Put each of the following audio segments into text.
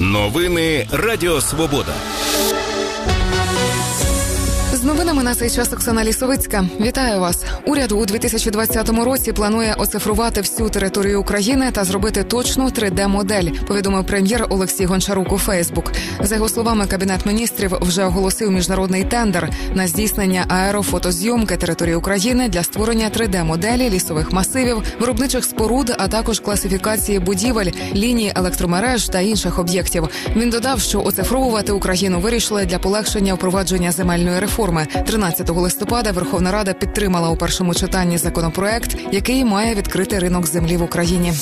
Новини Радіо Свобода. З новинами на цей час Оксана Лісовицька. Вітаю вас. Уряд у 2020 році планує оцифрувати всю територію України та зробити точну 3D-модель, повідомив прем'єр Олексій Гончарук у Фейсбук. За його словами, Кабінет міністрів вже оголосив міжнародний тендер на здійснення аерофотозйомки території України для створення 3D-моделі лісових масивів, виробничих споруд, а також класифікації будівель, ліній електромереж та інших об'єктів. Він додав, що оцифровувати Україну вирішили для полегшення впровадження земельної реформи. 13 листопада Верховна Рада підтримала у першому читанні законопроект, який має відкрити ринок землі в Україні.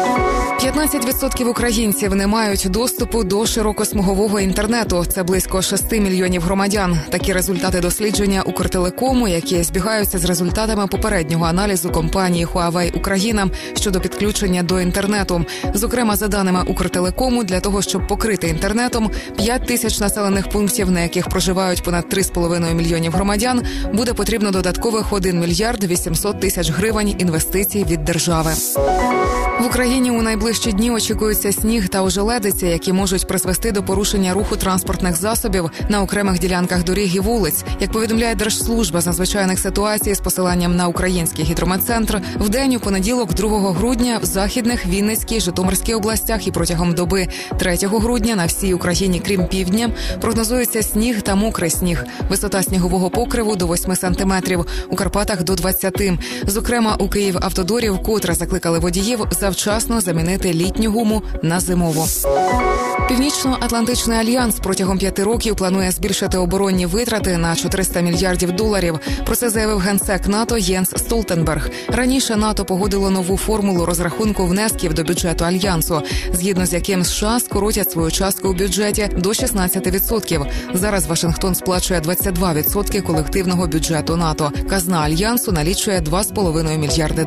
15% українців не мають доступу до широкосмугового інтернету. Це близько 6 мільйонів громадян. Такі результати дослідження Укртелекому, які збігаються з результатами попереднього аналізу компанії Huawei Україна щодо підключення до інтернету. Зокрема, за даними Укртелекому, для того, щоб покрити інтернетом 5 тисяч населених пунктів, на яких проживають понад 3,5 мільйонів громадян, буде потрібно додаткових 1 мільярд 800 тисяч гривень інвестицій від держави. В Україні у найближчі дні очікується сніг та ожеледиця, які можуть призвести до порушення руху транспортних засобів на окремих ділянках доріг і вулиць. Як повідомляє Держслужба з надзвичайних ситуацій з посиланням на Український гідрометцентр, вдень у понеділок 2 грудня в Західних, Вінницькій, Житомирській областях і протягом доби 3 грудня на всій Україні, крім півдня, прогнозується сніг та мокрий сніг. Висота снігового покриву до 8 сантиметрів, у Карпатах до 20. Зокрема, у Київавтодорі вкотре закликали водіїв завчасно замінити літню гуму на зимову. Північно-Атлантичний альянс протягом 5 років планує збільшити оборонні витрати на $400 мільярдів. Про це заявив генсек НАТО Єнс Столтенберг. Раніше НАТО погодило нову формулу розрахунку внесків до бюджету альянсу, згідно з яким США скоротять свою частку у бюджеті до 16%. Зараз Вашингтон сплачує 22% колективного бюджету НАТО. Казна альянсу налічує $2,5 мільярди.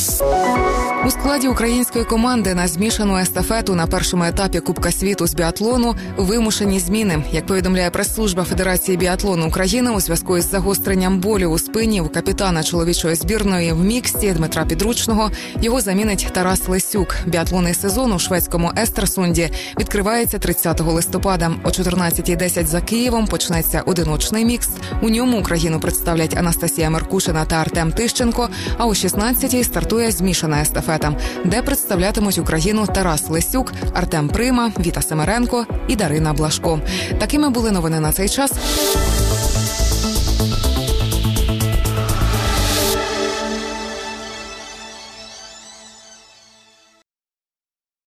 У складі української команди на змішану естафету на першому етапі Кубка світу з біатлону вимушені зміни. Як повідомляє прес-служба Федерації біатлону України, у зв'язку із загостренням болю у спині у капітана чоловічої збірної в міксті Дмитра Підручного його замінить Тарас Лесюк. Біатлонний сезон у шведському Естерсунді відкривається 30 листопада. О 14:10 за Києвом почнеться одиночний мікс. У ньому Україну представлять Анастасія Меркушина та Артем Тищенко, а о 16:00 стартує змішана естафета, де представлятимуть Україну Тарас Лесюк, Артем Прима, Віта Семеренко і Дарина Блашко. Такими були новини на цей час.